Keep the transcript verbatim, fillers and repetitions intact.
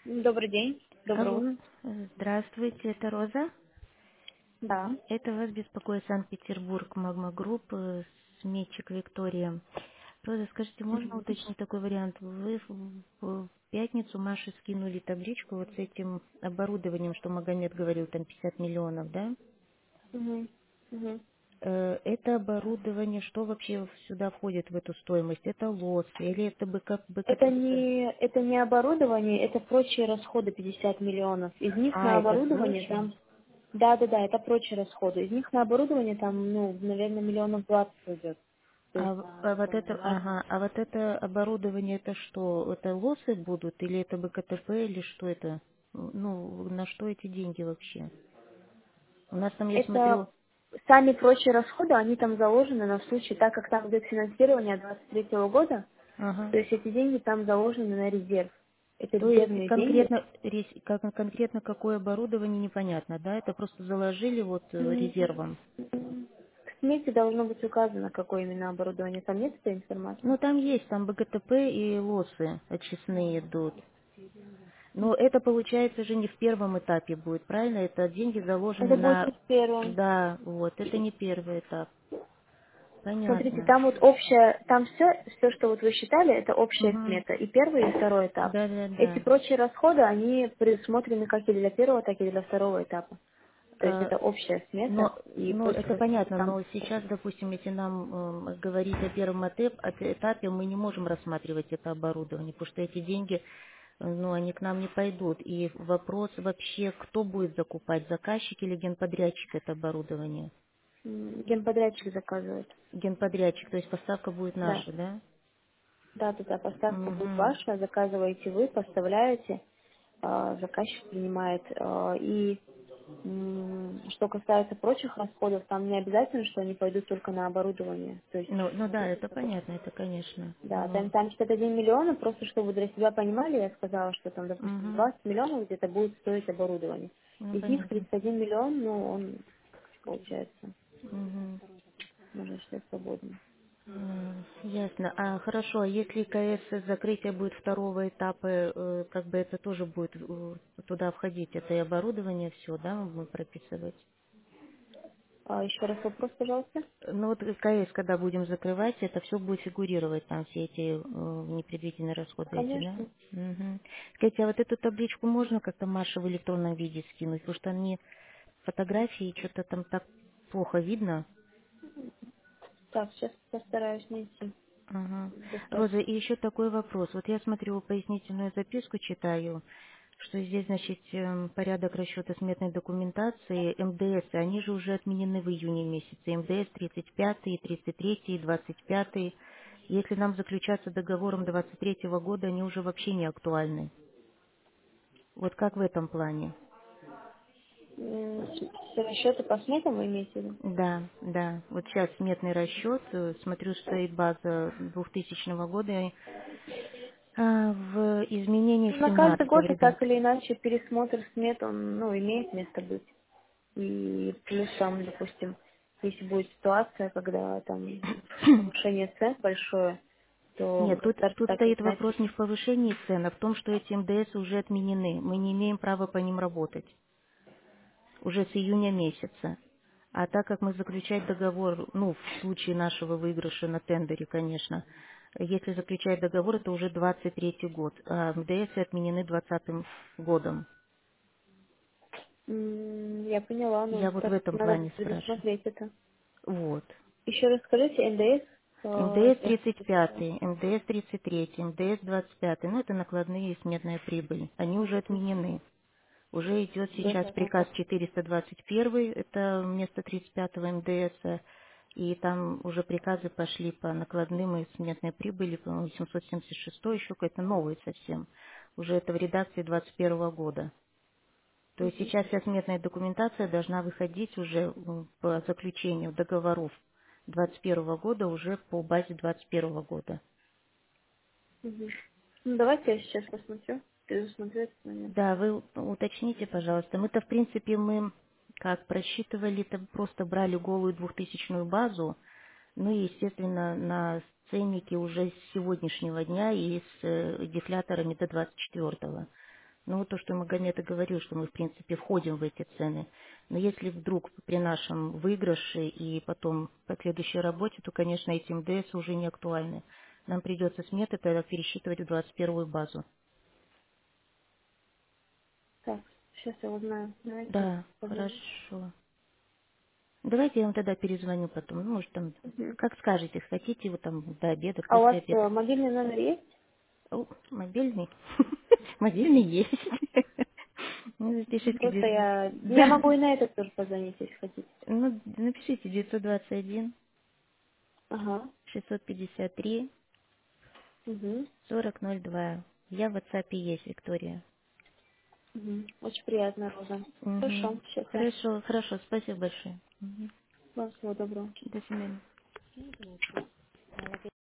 Добрый день. Доброе Алло, утро. э, здравствуйте, это Роза. Да. Это вас беспокоит Санкт-Петербург, Магма Групп, э, Сметчик Виктория. Роза, скажите, можно Мгм. уточнить такой вариант? Вы в в пятницу Маше скинули табличку вот с этим оборудованием, что Магомед говорил, там пятьдесят миллионов, да? Мгм. Мгм. Э, Это оборудование, что вообще сюда входит в эту стоимость? Это лос или это БК, Это БКТП? не, это не оборудование, это прочие расходы пятьдесят миллионов. Из них на А, это оборудование прочее? там, да, да, да, это прочие расходы. Из них на оборудование там, ну, наверное, миллионов двадцать уйдет. То есть А, в- на а вот там, это, бумагу. ага, а вот это оборудование, это что? Это лосы будут или это БКТП или что это? Ну, на что эти деньги вообще? У нас там, я Это смотрю, сами прочие расходы, они там заложены на случай, так как там идет финансирование двадцать третьего года, ага. то есть эти деньги там заложены на резерв. Это То есть резервные деньги. конкретно, рес- как, конкретно какое оборудование непонятно, да? Это просто заложили вот э, М, резервом. В смете должно быть указано, какое именно оборудование. Там нет этой информации? Ну, там есть, там БКТП и лосы очистные идут. Но это, получается, же не в первом этапе будет, правильно? Это деньги заложены Это будет на... не в первом. Да, вот, это не первый этап. Смотрите, Понятно. там вот общая, там все, все, что вот вы считали, это общая Угу. смета. И первый, и второй этап. Да, да, Эти да. прочие расходы, они предусмотрены как и для первого, так и для второго этапа. То есть А, это общая смета. Но, И ну, после это расчета понятно, там... но сейчас, допустим, если нам эм, говорить о первом этап- от- этапе, мы не можем рассматривать это оборудование, потому что эти деньги, э, ну, они к нам не пойдут. И вопрос вообще, кто будет закупать, заказчик или генподрядчик это оборудование? м, Генподрядчик заказывает. Генподрядчик, то есть поставка будет Да. наша, да? Да, да, да, поставка будет Угу. ваша, заказываете вы, поставляете, а, заказчик принимает. а, И м, что касается прочих расходов, там не обязательно, что они пойдут только на оборудование. То есть, Ну, ну да, смотрите, это допустим, понятно, это конечно. да, там, Но... там пятьдесят один миллиона, просто чтобы вы для себя понимали, я сказала, что там, допустим, Угу. двадцать миллионов где-то будет стоить оборудование. Ну, Из них понятно. тридцать один миллион, ну, он, получается, Угу. можно считать свободным. М, Ясно. А хорошо, а если КС закрытие будет второго этапа, э, как бы это тоже будет э, туда входить, это и оборудование все, да, мы будем прописывать? А еще раз вопрос, пожалуйста. Ну вот КС, когда будем закрывать, это все будет фигурировать, там все эти э, непредвиденные расходы эти, да? Конечно. Угу. Скажите, а вот эту табличку можно как-то Маше в электронном виде скинуть? Потому что они фотографии, что-то там так плохо видно. Так, сейчас постараюсь найти. Ага. Достать. Роза, и еще такой вопрос. Вот я смотрю пояснительную записку, читаю, что здесь, значит, эм, порядок расчета сметной документации, МДС, они же уже отменены в июне месяце. МДС тридцать пятый, тридцать третий, двадцать пятый. Если нам заключаться договором двадцать третьего года, они уже вообще не актуальны. Вот как в этом плане? М, Все расчеты по сметам вы имеете в виду? Да, да. Вот сейчас сметный расчет, э, смотрю, стоит база двухтысячного года, и, а, в изменениях На каждый семнадцатого год и так редакции. или иначе пересмотр смет, он, ну, имеет место быть. И плюс там, допустим, если будет ситуация, когда там повышение цен большое, то Нет, тут, государство тут так или стоит иначе... вопрос не в повышении цен, а в том, что эти МДС уже отменены. Мы не имеем права по ним работать уже с июня месяца. А так как мы заключать договор, ну, в случае нашего выигрыша на тендере, конечно, если заключать договор, это уже двадцать третий год, а МДС отменены двадцатым годом. М, Я поняла, Я ну, вот в так этом надо плане будет спрашиваю. предусмотреть это. Вот. Еще раз скажите, НДС, э, МДС я тридцать пятый, МДС тридцать третий, МДС двадцать пятый, ну, это накладные и сметная прибыль. Они уже отменены. Уже идет сейчас приказ четыреста двадцать один, это вместо тридцать пятого МДС, и там уже приказы пошли по накладным и сметной прибыли, по-моему, семьсот семьдесят шесть еще какой-то новый совсем. Уже это в редакции двадцать первого года. То есть сейчас вся сметная документация должна выходить уже м, по заключению договоров двадцать первого года уже по базе двадцать первого года. Мгм. Ну, давайте я сейчас посмотрю, предусмотрю этот момент. Да, вы уточните, пожалуйста. Мы-то, в принципе, мы как просчитывали, это просто брали голую двухтысячную базу, ну и, естественно, на ценнике уже с сегодняшнего дня и с э, дефляторами до двадцать четвертого. Ну, вот то, что Магомед и говорил, что мы, в принципе, входим в эти цены. Но если вдруг при нашем выигрыше и потом последующей работе, то, конечно, эти МДС уже не актуальны. Нам придется сметы тогда пересчитывать в двадцать первую базу. Так, сейчас я узнаю. Давайте Да, позвоню. хорошо. Давайте я вам тогда перезвоню потом. Ну, может, там, Мгм. как скажете, хотите его там до обеда, А у вас после обеда. э, мобильный номер есть? О, мобильный. Мобильный есть. Ну, Ну, запишите. просто де- я... Я Да. могу и на этот тоже позвонить, если хотите. Ну, напишите девятьсот двадцать один Ага. шестьсот пятьдесят три Угу. сорок ноль два. Я в WhatsApp есть, Виктория. Угу. Очень приятно, Роза. Угу. Хорошо, сейчас я... Хорошо, хорошо, спасибо большое. Мгм. Вам всего доброго. До свидания.